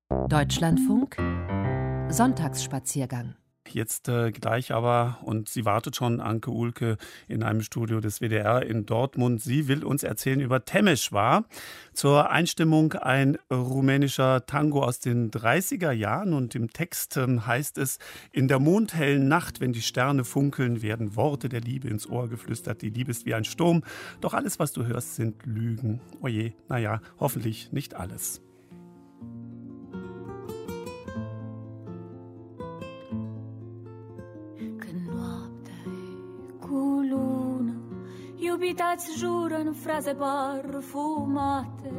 Deutschlandfunk Sonntagsspaziergang. Jetzt gleich aber, und sie wartet schon, Anke Uhlke in einem Studio des WDR in Dortmund. Sie will uns erzählen über Temeswar. Zur Einstimmung ein rumänischer Tango aus den 30er Jahren. Und im Text heißt es: In der mondhellen Nacht, wenn die Sterne funkeln, werden Worte der Liebe ins Ohr geflüstert. Die Liebe ist wie ein Sturm. Doch alles, was du hörst, sind Lügen. Oje, naja, hoffentlich nicht alles. Iubitați jură în fraze parfumate,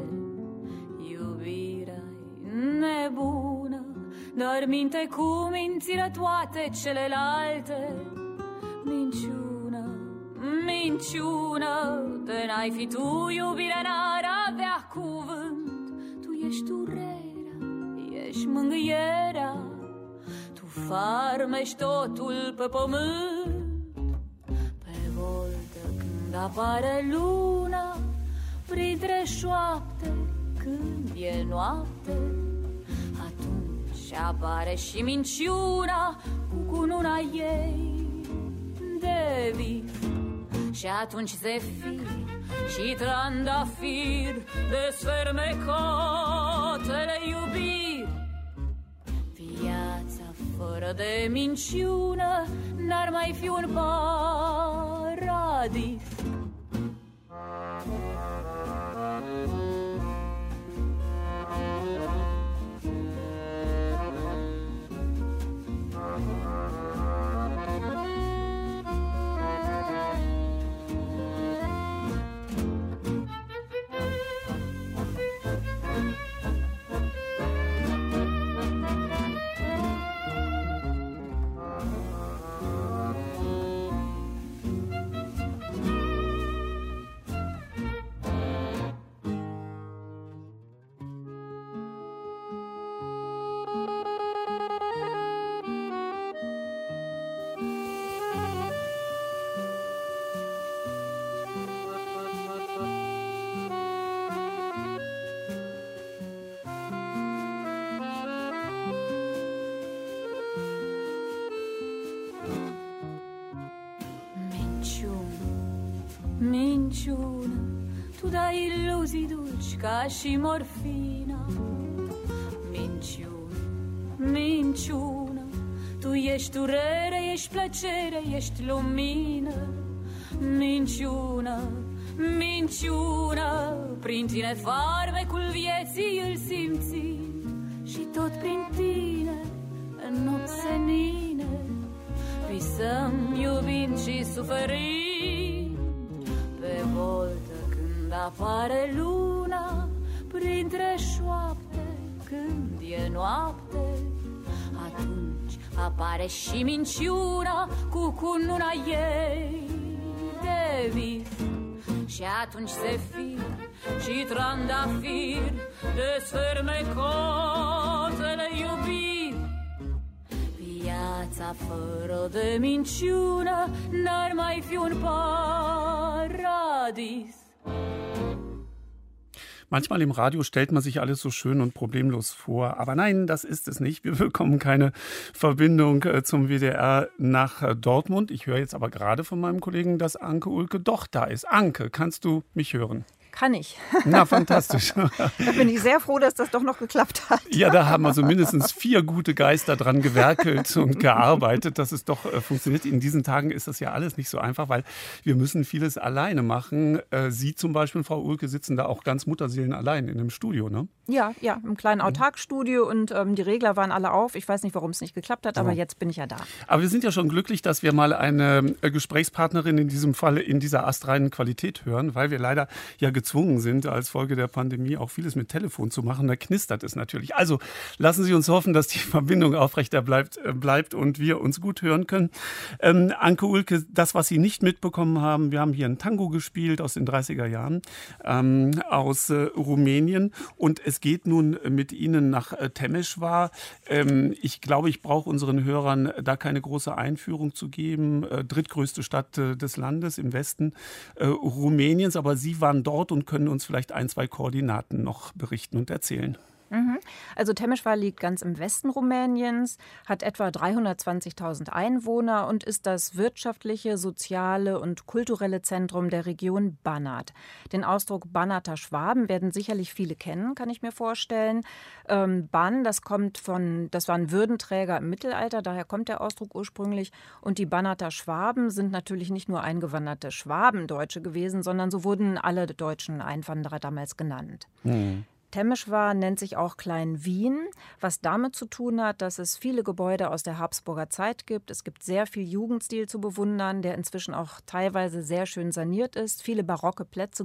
iubirea-i nebună, dar minte cu mințile toate celelalte. Minciună, minciună, de n-ai fi tu, iubirea n-ar avea cuvânt. Tu ești durerea, ești mângâierea, tu farmești totul pe pământ. Când apare luna printre șoapte, când e noapte, atunci apare și minciuna cu cununa ei de vif. Și atunci zefir și trandafir desfermecotele iubiri. Viața fără de minciună n-ar mai fi un paradis. Minciună, tu dai iluzii dulci ca și morfina. Minciună, minciună, tu ești durere, ești plăcere, ești lumină. Minciună, minciună, prin tine farmecul vieții îl simțim. Și tot prin tine, în nopți senine, visăm iubind și suferind. Pe voltă când apare luna printre șoapte, când e noapte, atunci apare și minciuna cu cununa ei de vif. Și atunci zefir și trandafir desfermecotele iubiri. Viața fără de minciună n-ar mai fi un paradis. Manchmal im Radio stellt man sich alles so schön und problemlos vor. Aber nein, das ist es nicht. Wir bekommen keine Verbindung zum WDR nach Dortmund. Ich höre jetzt aber gerade von meinem Kollegen, dass Anke Uhlke doch da ist. Anke, kannst du mich hören? Kann ich. Na, fantastisch. Da bin ich sehr froh, dass das doch noch geklappt hat. Ja, da haben also mindestens 4 gute Geister dran gewerkelt und gearbeitet, dass es doch funktioniert. In diesen Tagen ist das ja alles nicht so einfach, weil wir müssen vieles alleine machen. Sie zum Beispiel, Frau Uhlke, sitzen da auch ganz mutterseelenallein in einem Studio, ne? Ja, im kleinen Autarkstudio und die Regler waren alle auf. Ich weiß nicht, warum es nicht geklappt hat, aber jetzt bin ich ja da. Aber wir sind ja schon glücklich, dass wir mal eine Gesprächspartnerin in diesem Fall in dieser astreinen Qualität hören, weil wir leider ja gezwungen sind, als Folge der Pandemie auch vieles mit Telefon zu machen. Da knistert es natürlich. Also lassen Sie uns hoffen, dass die Verbindung aufrechter bleibt und wir uns gut hören können. Anke Uhlke, das, was Sie nicht mitbekommen haben, wir haben hier ein Tango gespielt aus den 30er Jahren aus Rumänien und es geht nun mit Ihnen nach Temeswar. Ich glaube, ich brauche unseren Hörern da keine große Einführung zu geben. Drittgrößte Stadt des Landes im Westen Rumäniens, aber Sie waren dort und können uns vielleicht 1, 2 Koordinaten noch berichten und erzählen. Also Temeschwar liegt ganz im Westen Rumäniens, hat etwa 320.000 Einwohner und ist das wirtschaftliche, soziale und kulturelle Zentrum der Region Banat. Den Ausdruck Banater Schwaben werden sicherlich viele kennen, kann ich mir vorstellen. Ban, das waren Würdenträger im Mittelalter, daher kommt der Ausdruck ursprünglich. Und die Banater Schwaben sind natürlich nicht nur eingewanderte Schwabendeutsche gewesen, sondern so wurden alle deutschen Einwanderer damals genannt. Temeschwar nennt sich auch Klein Wien, was damit zu tun hat, dass es viele Gebäude aus der Habsburger Zeit gibt. Es gibt sehr viel Jugendstil zu bewundern, der inzwischen auch teilweise sehr schön saniert ist. Viele barocke Plätze,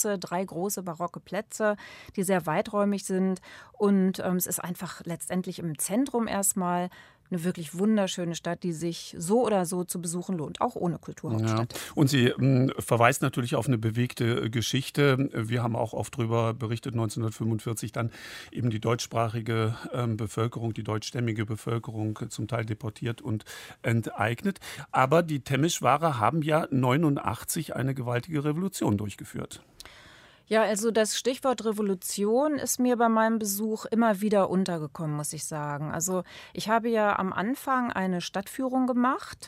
3 große barocke Plätze, die sehr weiträumig sind. Und es ist einfach letztendlich im Zentrum erstmal eine wirklich wunderschöne Stadt, die sich so oder so zu besuchen lohnt, auch ohne Kulturhauptstadt. Ja. Und sie verweist natürlich auf eine bewegte Geschichte. Wir haben auch oft darüber berichtet, 1945 dann eben die deutschsprachige Bevölkerung, die deutschstämmige Bevölkerung zum Teil deportiert und enteignet. Aber die Temeschwarer haben ja 1989 eine gewaltige Revolution durchgeführt. Ja, also das Stichwort Revolution ist mir bei meinem Besuch immer wieder untergekommen, muss ich sagen. Also ich habe ja am Anfang eine Stadtführung gemacht,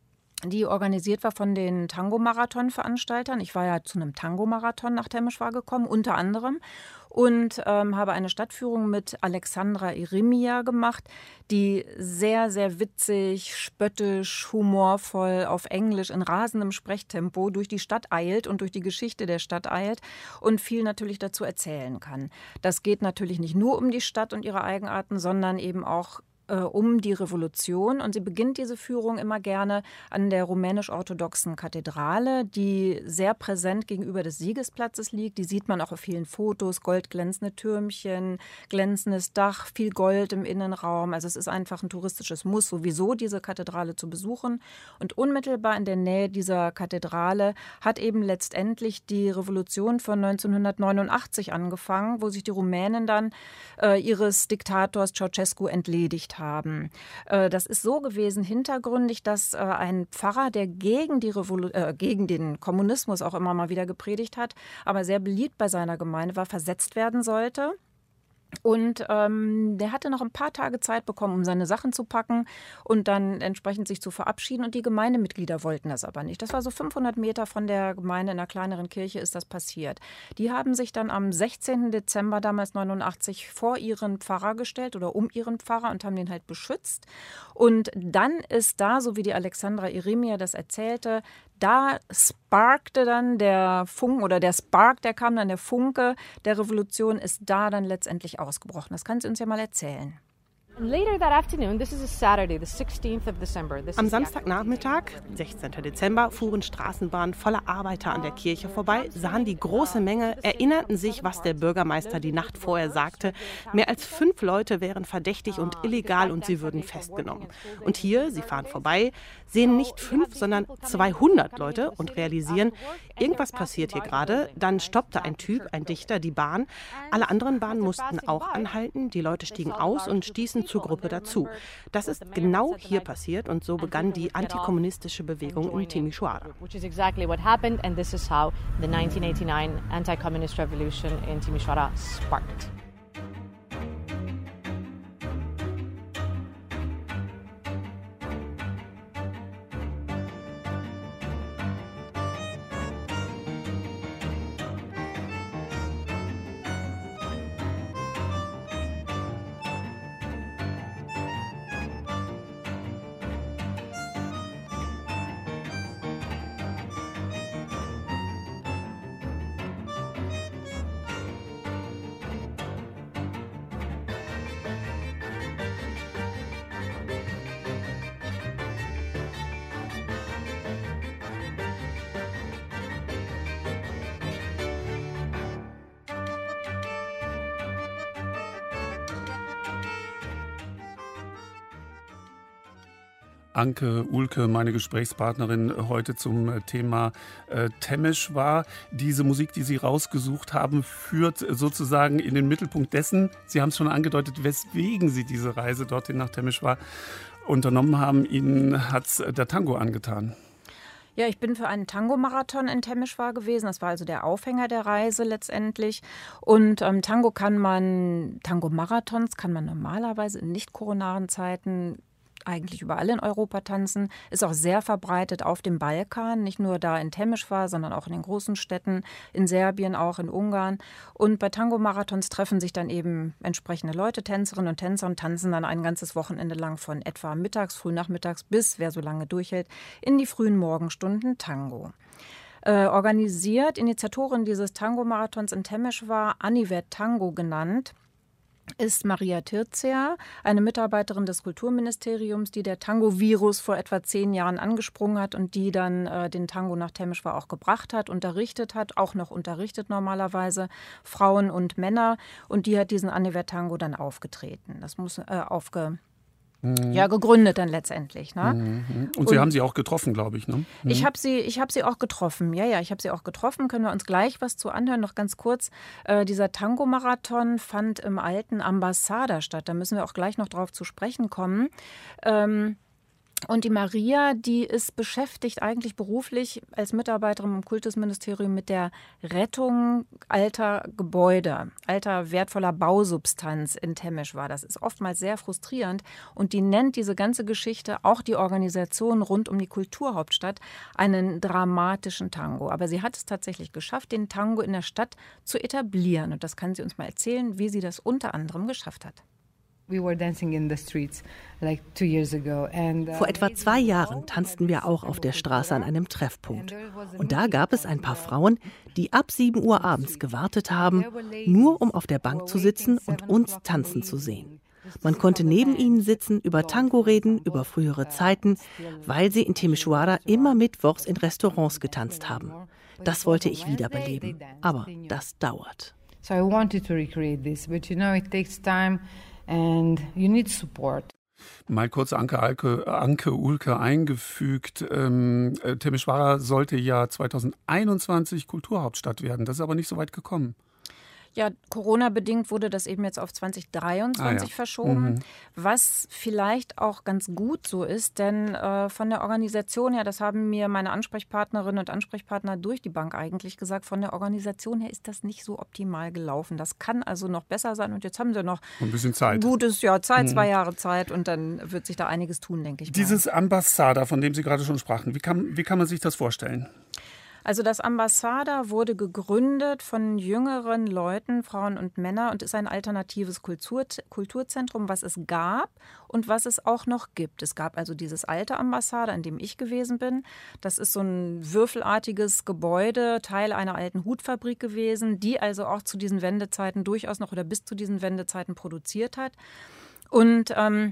die organisiert war von den Tango-Marathon-Veranstaltern. Ich war ja zu einem Tango-Marathon nach Temeschwar gekommen, unter anderem. Und habe eine Stadtführung mit Alexandra Irimia gemacht, die sehr, sehr witzig, spöttisch, humorvoll auf Englisch in rasendem Sprechtempo durch die Stadt eilt und durch die Geschichte der Stadt eilt und viel natürlich dazu erzählen kann. Das geht natürlich nicht nur um die Stadt und ihre Eigenarten, sondern eben auch um die Revolution. Und sie beginnt diese Führung immer gerne an der rumänisch-orthodoxen Kathedrale, die sehr präsent gegenüber des Siegesplatzes liegt. Die sieht man auch auf vielen Fotos, goldglänzende Türmchen, glänzendes Dach, viel Gold im Innenraum. Also es ist einfach ein touristisches Muss, sowieso diese Kathedrale zu besuchen. Und unmittelbar in der Nähe dieser Kathedrale hat eben letztendlich die Revolution von 1989 angefangen, wo sich die Rumänen dann ihres Diktators Ceausescu entledigt haben. Das ist so gewesen, hintergründig, dass ein Pfarrer, der gegen den Kommunismus auch immer mal wieder gepredigt hat, aber sehr beliebt bei seiner Gemeinde war, versetzt werden sollte. Und der hatte noch ein paar Tage Zeit bekommen, um seine Sachen zu packen und dann entsprechend sich zu verabschieden. Und die Gemeindemitglieder wollten das aber nicht. Das war so 500 Meter von der Gemeinde in einer kleineren Kirche ist das passiert. Die haben sich dann am 16. Dezember damals 89 vor ihren Pfarrer gestellt oder um ihren Pfarrer und haben den halt beschützt. Und dann ist da, so wie die Alexandra Irimia das erzählte, da sparkte dann der Funken oder der Spark, der kam dann, der Funke der Revolution ist da dann letztendlich ausgebrochen. Das kann sie uns ja mal erzählen. Am Samstagnachmittag, 16. Dezember, fuhren Straßenbahnen voller Arbeiter an der Kirche vorbei, sahen die große Menge, erinnerten sich, was der Bürgermeister die Nacht vorher sagte. Mehr als 5 Leute wären verdächtig und illegal und sie würden festgenommen. Und hier, sie fahren vorbei, sehen nicht 5, sondern 200 Leute und realisieren, irgendwas passiert hier gerade. Dann stoppte ein Typ, ein Dichter, die Bahn. Alle anderen Bahnen mussten auch anhalten. Die Leute stiegen aus und stießen zur Gruppe dazu. Das ist genau hier passiert und so begann die antikommunistische Bewegung in Timișoara. Which is exactly what happened and this is how the 1989 anti-communist revolution in Timișoara sparked. Anke Uhlke, meine Gesprächspartnerin heute zum Thema Temeschwar. Diese Musik, die Sie rausgesucht haben, führt sozusagen in den Mittelpunkt dessen, Sie haben es schon angedeutet, weswegen Sie diese Reise dorthin nach Temeschwar unternommen haben. Ihnen hat es der Tango angetan. Ja, ich bin für einen Tango-Marathon in Temeswar gewesen. Das war also der Aufhänger der Reise letztendlich. Und Tango-Marathons kann man normalerweise in nicht-koronaren Zeiten eigentlich überall in Europa tanzen, ist auch sehr verbreitet auf dem Balkan, nicht nur da in Temeswar, sondern auch in den großen Städten, in Serbien, auch in Ungarn. Und bei Tango-Marathons treffen sich dann eben entsprechende Leute, Tänzerinnen und Tänzer, und tanzen dann ein ganzes Wochenende lang von etwa mittags, frühnachmittags bis, wer so lange durchhält, in die frühen Morgenstunden Tango. Organisiert, Initiatorin dieses Tango-Marathons in Temeswar, Anivet Tango genannt, ist Maria Tircea, eine Mitarbeiterin des Kulturministeriums, die der Tango-Virus vor etwa 10 Jahren angesprungen hat und die dann den Tango nach Temeswar auch gebracht hat, unterrichtet hat, auch noch unterrichtet normalerweise, Frauen und Männer. Und die hat diesen Anivet Tango dann aufgetreten. Das muss gegründet dann letztendlich. Ne? Und Sie haben sie auch getroffen, glaube ich, ne? Ich habe sie auch getroffen. Ja, ich habe sie auch getroffen. Können wir uns gleich was zu anhören? Noch ganz kurz. Dieser Tango-Marathon fand im alten Ambasada statt. Da müssen wir auch gleich noch drauf zu sprechen kommen. Und die Maria, die ist beschäftigt eigentlich beruflich als Mitarbeiterin im Kultusministerium mit der Rettung alter Gebäude, alter wertvoller Bausubstanz in Temeswar. Das ist oftmals sehr frustrierend. Und die nennt diese ganze Geschichte, auch die Organisation rund um die Kulturhauptstadt, einen dramatischen Tango. Aber sie hat es tatsächlich geschafft, den Tango in der Stadt zu etablieren. Und das kann sie uns mal erzählen, wie sie das unter anderem geschafft hat. Vor etwa 2 Jahren tanzten wir auch auf der Straße an einem Treffpunkt. Und da gab es ein paar Frauen, die ab 7 Uhr abends gewartet haben, nur um auf der Bank zu sitzen und uns tanzen zu sehen. Man konnte neben ihnen sitzen, über Tango reden, über frühere Zeiten, weil sie in Timișoara immer mittwochs in Restaurants getanzt haben. Das wollte ich wiederbeleben, aber das dauert. So I wanted to recreate this, but it takes time. And you need support. Mal kurz Anke Uhlke eingefügt. Timișoara sollte ja 2021 Kulturhauptstadt werden. Das ist aber nicht so weit gekommen. Ja, Corona-bedingt wurde das eben jetzt auf 2023 verschoben, was vielleicht auch ganz gut so ist, denn von der Organisation her, das haben mir meine Ansprechpartnerinnen und Ansprechpartner durch die Bank eigentlich gesagt, von der Organisation her ist das nicht so optimal gelaufen. Das kann also noch besser sein und jetzt haben sie noch ein bisschen Zeit. Gutes Jahr Zeit, 2 Jahre Zeit und dann wird sich da einiges tun, denke ich mal. Dieses Ambasada, von dem Sie gerade schon sprachen, wie kann man sich das vorstellen? Also das Ambasada wurde gegründet von jüngeren Leuten, Frauen und Männern, und ist ein alternatives Kulturzentrum, was es gab und was es auch noch gibt. Es gab also dieses alte Ambasada, in dem ich gewesen bin. Das ist so ein würfelartiges Gebäude, Teil einer alten Hutfabrik gewesen, die also auch zu diesen Wendezeiten durchaus noch oder bis zu diesen Wendezeiten produziert hat. Und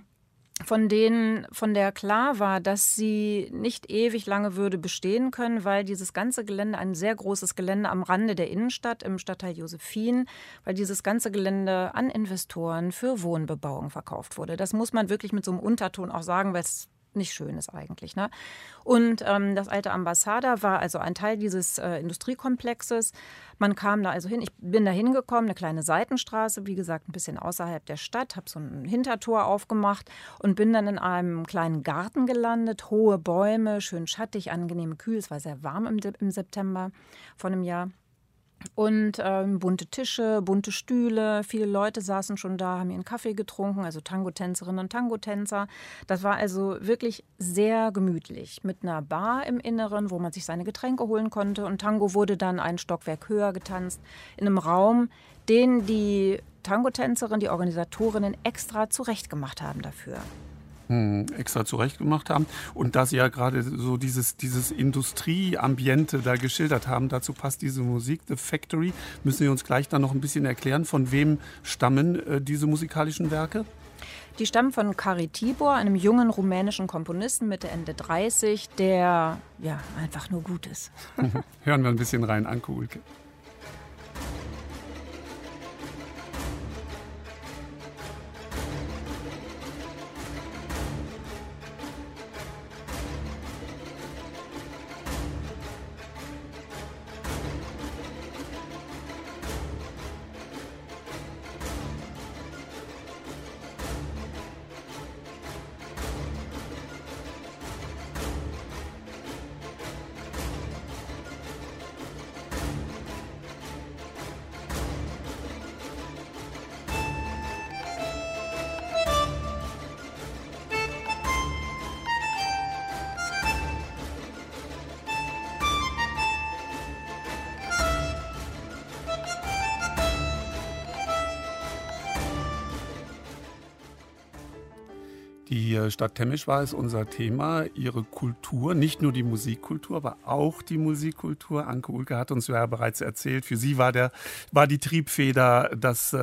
von der klar war, dass sie nicht ewig lange würde bestehen können, weil dieses ganze Gelände, ein sehr großes Gelände am Rande der Innenstadt im Stadtteil Josephin, weil dieses ganze Gelände an Investoren für Wohnbebauung verkauft wurde. Das muss man wirklich mit so einem Unterton auch sagen, weil es nicht schön ist eigentlich. Ne? Und das alte Ambasada war also ein Teil dieses Industriekomplexes. Man kam da also hin, ich bin da hingekommen, eine kleine Seitenstraße, wie gesagt, ein bisschen außerhalb der Stadt, habe so ein Hintertor aufgemacht und bin dann in einem kleinen Garten gelandet. Hohe Bäume, schön schattig, angenehm kühl. Es war sehr warm im September von einem Jahr. Und bunte Tische, bunte Stühle, viele Leute saßen schon da, haben ihren Kaffee getrunken, also Tangotänzerinnen und Tangotänzer. Das war also wirklich sehr gemütlich mit einer Bar im Inneren, wo man sich seine Getränke holen konnte. Und Tango wurde dann ein Stockwerk höher getanzt, in einem Raum, den die Tangotänzerinnen, die Organisatorinnen extra zurechtgemacht haben dafür. Extra zurechtgemacht haben. Und da Sie ja gerade so dieses Industrieambiente da geschildert haben, dazu passt diese Musik, The Factory. Müssen Sie uns gleich dann noch ein bisschen erklären, von wem stammen diese musikalischen Werke? Die stammen von Cari Tibor, einem jungen rumänischen Komponisten Mitte, Ende 30, der ja einfach nur gut ist. Hören wir ein bisschen rein, Anke Uhlke. Die Stadt Temeswar ist unser Thema, ihre Kultur, nicht nur die Musikkultur, aber auch die Musikkultur. Anke Uhlke hat uns ja bereits erzählt, für sie war die Triebfeder das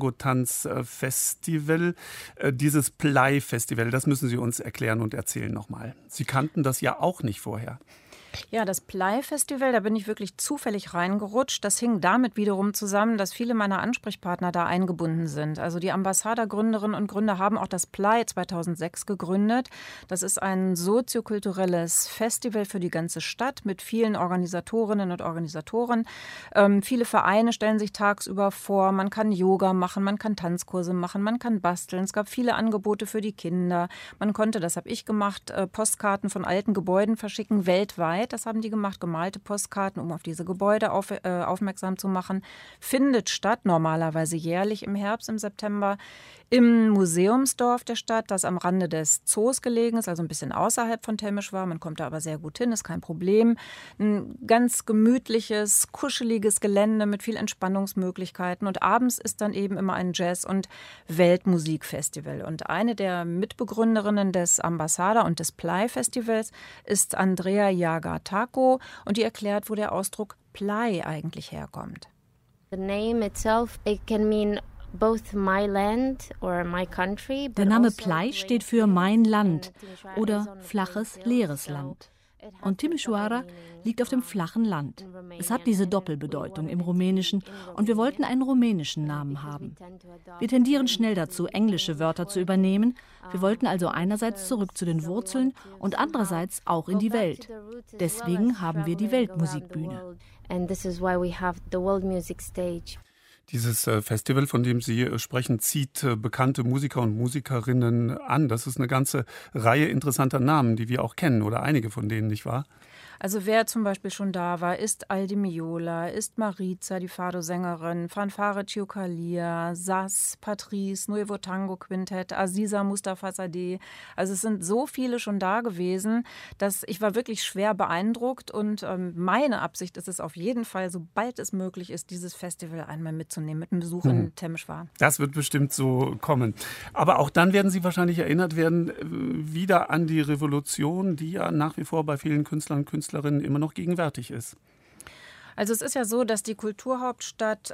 Tango-Tanz-Festival, dieses Plei-Festival. Das müssen Sie uns erklären und erzählen nochmal. Sie kannten das ja auch nicht vorher. Ja, das Plei-Festival, da bin ich wirklich zufällig reingerutscht. Das hing damit wiederum zusammen, dass viele meiner Ansprechpartner da eingebunden sind. Also die Ambasada-Gründerinnen und Gründer haben auch das Plei 2006 gegründet. Das ist ein soziokulturelles Festival für die ganze Stadt mit vielen Organisatorinnen und Organisatoren. Viele Vereine stellen sich tagsüber vor. Man kann Yoga machen, man kann Tanzkurse machen, man kann basteln. Es gab viele Angebote für die Kinder. Man konnte, das habe ich gemacht, Postkarten von alten Gebäuden verschicken, weltweit. Das haben die gemacht, gemalte Postkarten, um auf diese Gebäude aufmerksam zu machen. Findet statt, normalerweise jährlich im Herbst, im September, im Museumsdorf der Stadt, das am Rande des Zoos gelegen ist, also ein bisschen außerhalb von Temeswar. Man kommt da aber sehr gut hin, ist kein Problem. Ein ganz gemütliches, kuscheliges Gelände mit viel Entspannungsmöglichkeiten. Und abends ist dann eben immer ein Jazz- und Weltmusikfestival. Und eine der Mitbegründerinnen des Ambasada und des Plei-Festivals ist Andrea Jaga-Tako. Und die erklärt, wo der Ausdruck Plei eigentlich herkommt. The name itself, it can mean both my land or my country. Der Name Plei steht für mein Land oder flaches, leeres Land. Und Timișoara liegt auf dem flachen Land. Es hat diese Doppelbedeutung im Rumänischen und wir wollten einen rumänischen Namen haben. Wir tendieren schnell dazu, englische Wörter zu übernehmen. Wir wollten also einerseits zurück zu den Wurzeln und andererseits auch in die Welt. Deswegen haben wir die Weltmusikbühne. And this is why we have the World Music Stage. Dieses Festival, von dem Sie sprechen, zieht bekannte Musiker und Musikerinnen an. Das ist eine ganze Reihe interessanter Namen, die wir auch kennen, oder einige von denen, nicht wahr? Also wer zum Beispiel schon da war, ist Aldi Meola, ist Mariza, die Fado-Sängerin, Fanfare Cioccalia, Sas, Patrice, Nuevo Tango Quintett, Aziza Mustafa Sadeh. Also es sind so viele schon da gewesen, dass ich war wirklich schwer beeindruckt. Und meine Absicht ist es auf jeden Fall, sobald es möglich ist, dieses Festival einmal mitzunehmen mit einem Besuch in Temeswar. Das wird bestimmt so kommen. Aber auch dann werden Sie wahrscheinlich erinnert werden, wieder an die Revolution, die ja nach wie vor bei vielen Künstlern und Künstlerinnen immer noch gegenwärtig ist. Also es ist ja so, dass die Kulturhauptstadt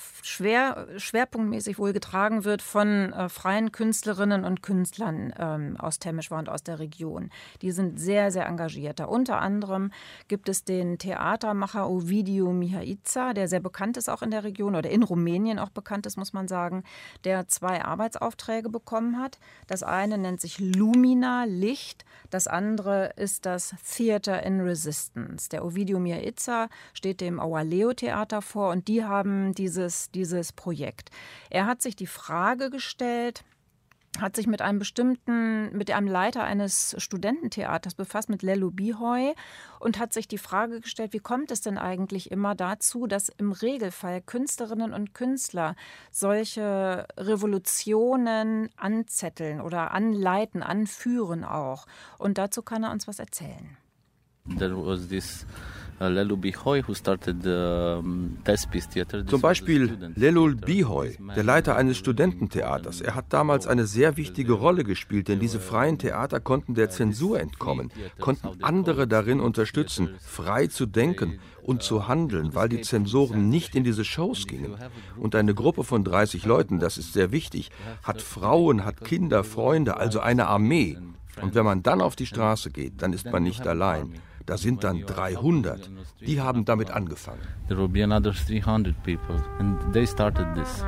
schwerpunktmäßig wohl getragen wird von freien Künstlerinnen und Künstlern aus Temeswar und aus der Region. Die sind sehr, sehr engagiert. Da unter anderem gibt es den Theatermacher Ovidiu Mihaița, der sehr bekannt ist auch in der Region oder in Rumänien auch bekannt ist, muss man sagen, der 2 Arbeitsaufträge bekommen hat. Das eine nennt sich Lumina, Licht. Das andere ist das Theater in Resistance. Der Ovidiu Mihaița steht dem Aualeo-Theater vor und die haben dieses Projekt. Er hat sich die Frage gestellt, hat sich mit einem Leiter eines Studententheaters befasst, mit Lelu Bihoi, und hat sich die Frage gestellt, wie kommt es denn eigentlich immer dazu, dass im Regelfall Künstlerinnen und Künstler solche Revolutionen anzetteln oder anleiten, anführen auch. Und dazu kann er uns was erzählen. There was this Lelu Bihoi who started Thespis Theater. Zum Beispiel Lelu Bihoi, der Leiter eines Studententheaters. Er hat damals eine sehr wichtige Rolle gespielt, denn diese freien Theater konnten der Zensur entkommen, konnten andere darin unterstützen, frei zu denken und zu handeln, weil die Zensoren nicht in diese Shows gingen. Und eine Gruppe von 30 Leuten, das ist sehr wichtig, hat Frauen, hat Kinder, Freunde, also eine Armee. Und wenn man dann auf die Straße geht, dann ist man nicht allein. Da sind dann 300. Die haben damit angefangen. There will be another 300 people and they started this.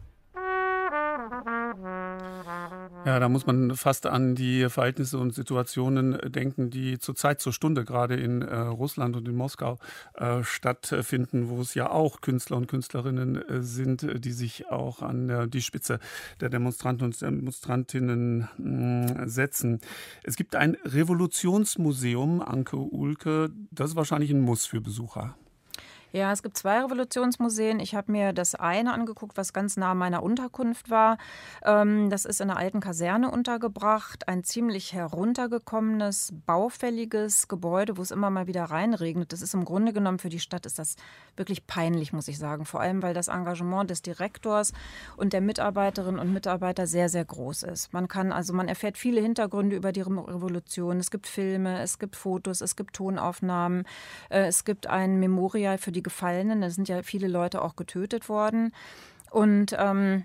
Ja, da muss man fast an die Verhältnisse und Situationen denken, die zurzeit zur Stunde gerade in Russland und in Moskau stattfinden, wo es ja auch Künstler und Künstlerinnen sind, die sich auch an die Spitze der Demonstranten und Demonstrantinnen setzen. Es gibt ein Revolutionsmuseum, Anke Uhlke, das ist wahrscheinlich ein Muss für Besucher. Ja, es gibt 2 Revolutionsmuseen. Ich habe mir das eine angeguckt, was ganz nah meiner Unterkunft war. Das ist in einer alten Kaserne untergebracht. Ein ziemlich heruntergekommenes, baufälliges Gebäude, wo es immer mal wieder reinregnet. Das ist im Grunde genommen für die Stadt ist das wirklich peinlich, muss ich sagen. Vor allem, weil das Engagement des Direktors und der Mitarbeiterinnen und Mitarbeiter sehr, sehr groß ist. Man erfährt viele Hintergründe über die Revolution. Es gibt Filme, es gibt Fotos, es gibt Tonaufnahmen. Es gibt ein Memorial für die Gefallenen. Da sind ja viele Leute auch getötet worden. Und ich habe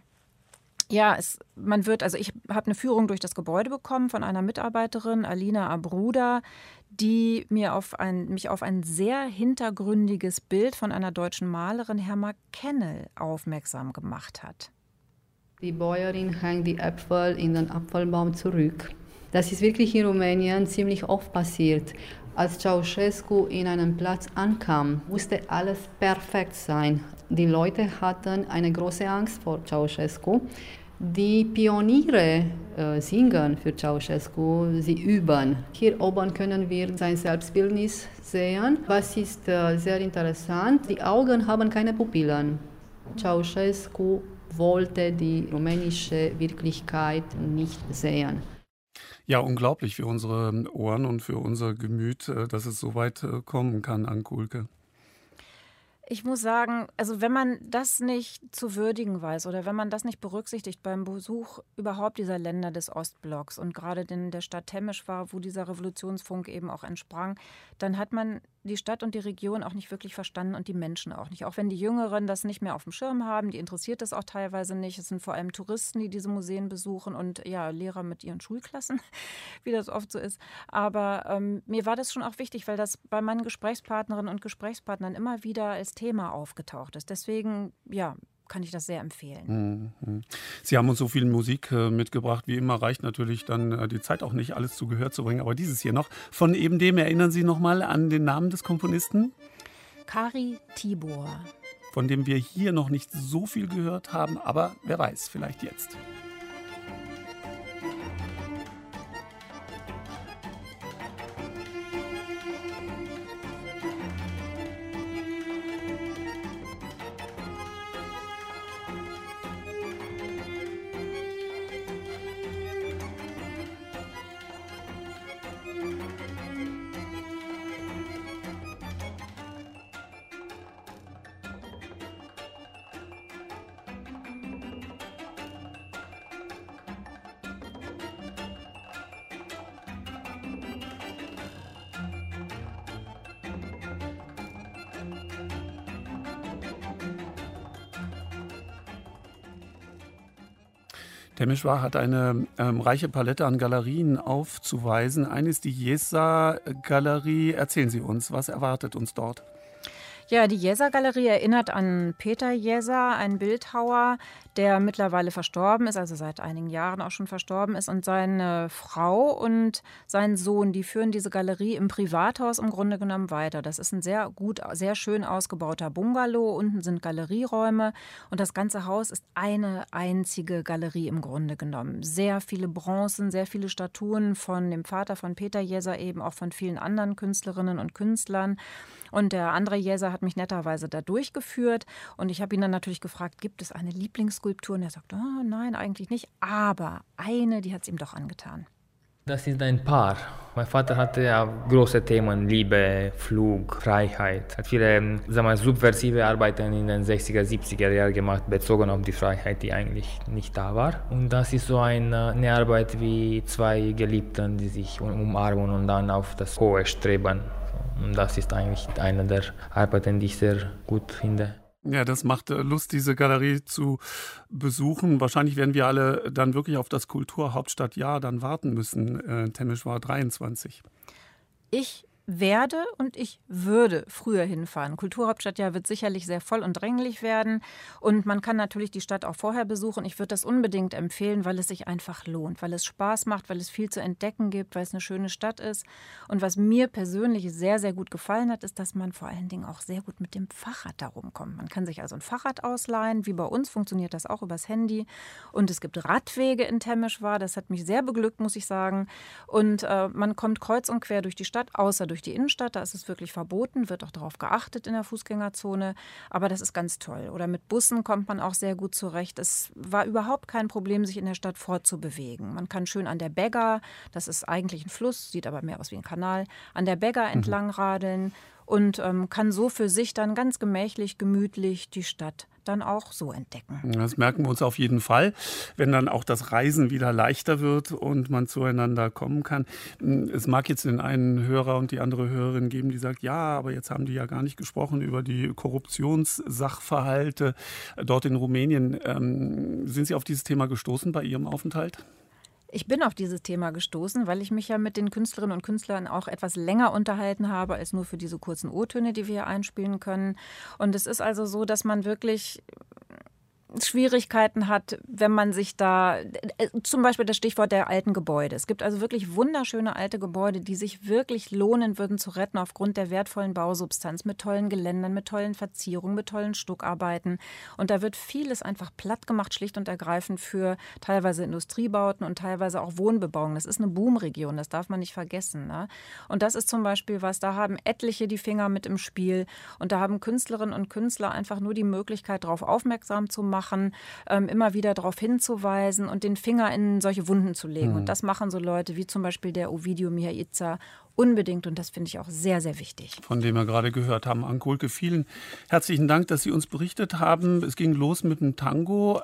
eine Führung durch das Gebäude bekommen von einer Mitarbeiterin, Alina Abruda, die mich auf ein sehr hintergründiges Bild von einer deutschen Malerin, Herma Kennel, aufmerksam gemacht hat. Die Bäuerin hängt die Äpfel in den Apfelbaum zurück. Das ist wirklich in Rumänien ziemlich oft passiert. Als Ceausescu in einen Platz ankam, musste alles perfekt sein. Die Leute hatten eine große Angst vor Ceausescu. Die Pioniere singen für Ceausescu, sie üben. Hier oben können wir sein Selbstbildnis sehen. Was ist sehr interessant, die Augen haben keine Pupillen. Ceausescu wollte die rumänische Wirklichkeit nicht sehen. Ja, unglaublich für unsere Ohren und für unser Gemüt, dass es so weit kommen kann, Ankulke. Ich muss sagen, also wenn man das nicht zu würdigen weiß oder wenn man das nicht berücksichtigt beim Besuch überhaupt dieser Länder des Ostblocks und gerade in der Stadt Temeswar, wo dieser Revolutionsfunk eben auch entsprang, dann hat man die Stadt und die Region auch nicht wirklich verstanden und die Menschen auch nicht. Auch wenn die Jüngeren das nicht mehr auf dem Schirm haben, die interessiert das auch teilweise nicht. Es sind vor allem Touristen, die diese Museen besuchen und ja, Lehrer mit ihren Schulklassen, wie das oft so ist. Aber mir war das schon auch wichtig, weil das bei meinen Gesprächspartnerinnen und Gesprächspartnern immer wieder als Thema aufgetaucht ist. Deswegen, ja, kann ich das sehr empfehlen. Sie haben uns so viel Musik mitgebracht. Wie immer reicht natürlich dann die Zeit auch nicht, alles zu Gehör zu bringen. Aber dieses hier noch. Von eben dem erinnern Sie noch mal an den Namen des Komponisten? Kari Tibor. Von dem wir hier noch nicht so viel gehört haben. Aber wer weiß, vielleicht jetzt. Temeswar hat eine reiche Palette an Galerien aufzuweisen. Eine ist die Jesa-Galerie. Erzählen Sie uns, was erwartet uns dort? Ja, die Jesa-Galerie erinnert an Peter Jesa, einen Bildhauer, der mittlerweile verstorben ist, also seit einigen Jahren auch schon verstorben ist. Und seine Frau und sein Sohn, die führen diese Galerie im Privathaus im Grunde genommen weiter. Das ist ein sehr schön ausgebauter Bungalow. Unten sind Galerieräume und das ganze Haus ist eine einzige Galerie im Grunde genommen. Sehr viele Bronzen, sehr viele Statuen von dem Vater von Peter Jesa, eben auch von vielen anderen Künstlerinnen und Künstlern. Und der André Jesa hat mich netterweise da durchgeführt und ich habe ihn dann natürlich gefragt, gibt es eine Lieblingsskulptur? Und er sagt, oh, nein, eigentlich nicht, aber eine, die hat es ihm doch angetan. Das ist ein Paar. Mein Vater hatte ja große Themen, Liebe, Flug, Freiheit. Hat viele subversive Arbeiten in den 60er, 70er Jahren gemacht, bezogen auf die Freiheit, die eigentlich nicht da war. Und das ist so eine Arbeit wie zwei Geliebten, die sich umarmen und dann auf das Hohe streben. Und das ist eigentlich eine der Arbeiten, die ich sehr gut finde. Ja, das macht Lust, diese Galerie zu besuchen. Wahrscheinlich werden wir alle dann wirklich auf das Kulturhauptstadtjahr dann warten müssen, Temeswar 23. Ich werde und ich würde früher hinfahren. Kulturhauptstadtjahr wird sicherlich sehr voll und dränglich werden und man kann natürlich die Stadt auch vorher besuchen. Ich würde das unbedingt empfehlen, weil es sich einfach lohnt, weil es Spaß macht, weil es viel zu entdecken gibt, weil es eine schöne Stadt ist. Und was mir persönlich sehr, sehr gut gefallen hat, ist, dass man vor allen Dingen auch sehr gut mit dem Fahrrad da rumkommt. Man kann sich also ein Fahrrad ausleihen, wie bei uns funktioniert das auch übers Handy. Und es gibt Radwege in Temeswar, das hat mich sehr beglückt, muss ich sagen. Und man kommt kreuz und quer durch die Stadt, außer durch durch die Innenstadt, da ist es wirklich verboten, wird auch darauf geachtet in der Fußgängerzone, aber das ist ganz toll. Oder mit Bussen kommt man auch sehr gut zurecht. Es war überhaupt kein Problem, sich in der Stadt fortzubewegen. Man kann schön an der Bega, das ist eigentlich ein Fluss, sieht aber mehr aus wie ein Kanal, an der Bega entlang radeln und kann so für sich dann ganz gemächlich, gemütlich die Stadt dann auch so entdecken. Das merken wir uns auf jeden Fall, wenn dann auch das Reisen wieder leichter wird und man zueinander kommen kann. Es mag jetzt den einen Hörer und die andere Hörerin geben, die sagt, ja, aber jetzt haben die ja gar nicht gesprochen über die Korruptionssachverhalte dort in Rumänien. Sind Sie auf dieses Thema gestoßen bei Ihrem Aufenthalt? Ich bin auf dieses Thema gestoßen, weil ich mich ja mit den Künstlerinnen und Künstlern auch etwas länger unterhalten habe, als nur für diese kurzen O-Töne, die wir hier einspielen können. Und es ist also so, dass man wirklich Schwierigkeiten hat, wenn man sich da, zum Beispiel das Stichwort der alten Gebäude. Es gibt also wirklich wunderschöne alte Gebäude, die sich wirklich lohnen würden zu retten aufgrund der wertvollen Bausubstanz, mit tollen Geländern, mit tollen Verzierungen, mit tollen Stuckarbeiten. Und da wird vieles einfach platt gemacht, schlicht und ergreifend für teilweise Industriebauten und teilweise auch Wohnbebauung. Das ist eine Boomregion, das darf man nicht vergessen. Ne? Und das ist zum Beispiel was, da haben etliche die Finger mit im Spiel und da haben Künstlerinnen und Künstler einfach nur die Möglichkeit, darauf aufmerksam zu machen, immer wieder darauf hinzuweisen und den Finger in solche Wunden zu legen. Und das machen so Leute wie zum Beispiel der Ovidiu Mihaița unbedingt und das finde ich auch sehr, sehr wichtig. Von dem wir gerade gehört haben, Anke Ulke, vielen herzlichen Dank, dass Sie uns berichtet haben. Es ging los mit dem Tango.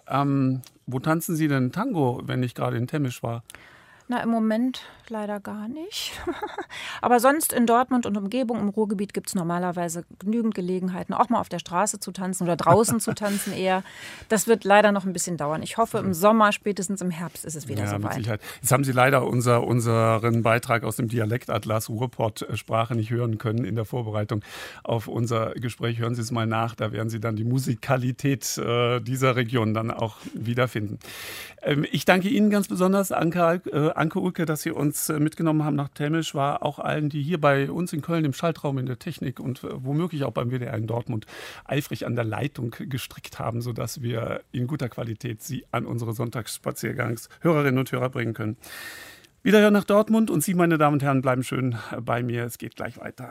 Wo tanzen Sie denn Tango, wenn ich gerade in Temesch war? Na, im Moment leider gar nicht. Aber sonst in Dortmund und Umgebung im Ruhrgebiet gibt es normalerweise genügend Gelegenheiten, auch mal auf der Straße zu tanzen oder draußen zu tanzen eher. Das wird leider noch ein bisschen dauern. Ich hoffe, im Sommer, spätestens im Herbst ist es wieder soweit. Mit Sicherheit. Jetzt haben Sie leider unseren Beitrag aus dem Dialektatlas Ruhrpott-Sprache nicht hören können in der Vorbereitung auf unser Gespräch. Hören Sie es mal nach, da werden Sie dann die Musikalität dieser Region dann auch wiederfinden. Ich danke Ihnen ganz besonders, Anke Ulke, dass Sie uns mitgenommen haben nach Temesch, war auch allen, die hier bei uns in Köln im Schaltraum in der Technik und womöglich auch beim WDR in Dortmund eifrig an der Leitung gestrickt haben, sodass wir in guter Qualität Sie an unsere Sonntagsspaziergangshörerinnen und Hörer bringen können. Wiederhören nach Dortmund und Sie, meine Damen und Herren, bleiben schön bei mir. Es geht gleich weiter.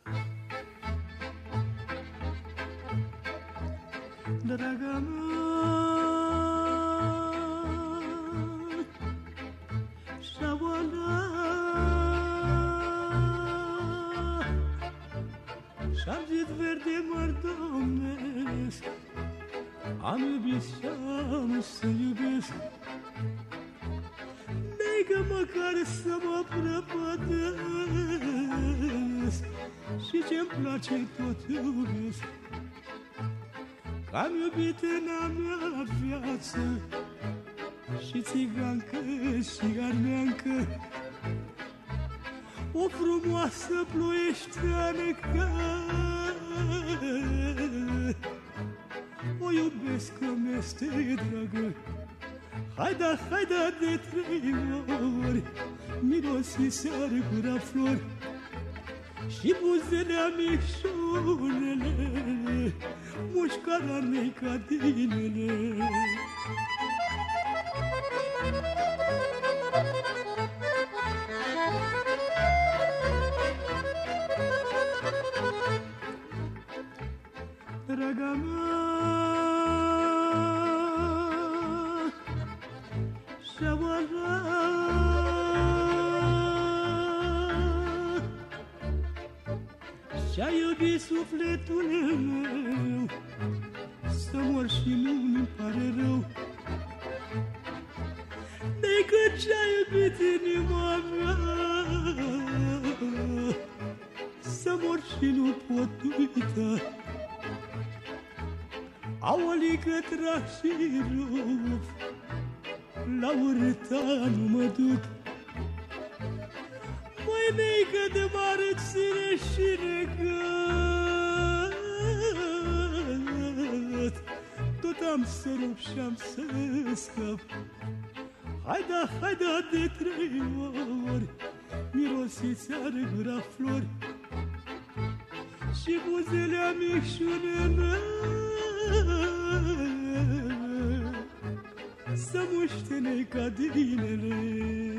Și-am zis verde măr domnesc, am iubit și-am să iubesc. Negă măcar să mă prăpădesc, și ce-mi place tot iubesc. Am iubit în a mea viață, și țigancă și armeancă, o frumoasă ploieșteancă. O iubesc că mi-este dragă. Haida, haida de 3 ori, mirosiseară gura flori și buzele micșunele, mușcara mei ca dinele. Draga mea, șaoara, și-a iubit sufletul meu, să mor și nu-mi pare rău. Decât ce-a iubit inima mea, să mor și nu pot uita. Aolică trag și rup, la urâta nu mă duc. Măi, neică de mare ține și negat, tot am să rup și-am să scap. Haida, haida de 3 ori, mirosiți-ară gura flori și buzele micșunele, să muștene ca dinele.